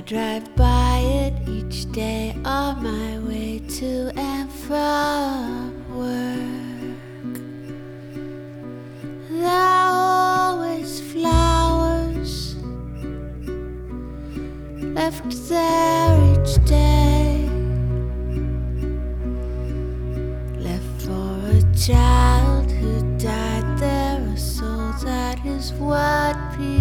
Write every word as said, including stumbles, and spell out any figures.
drive by it each day on my way to and from work. There are always flowers left there each day, left for a child who died there, a soul that is what people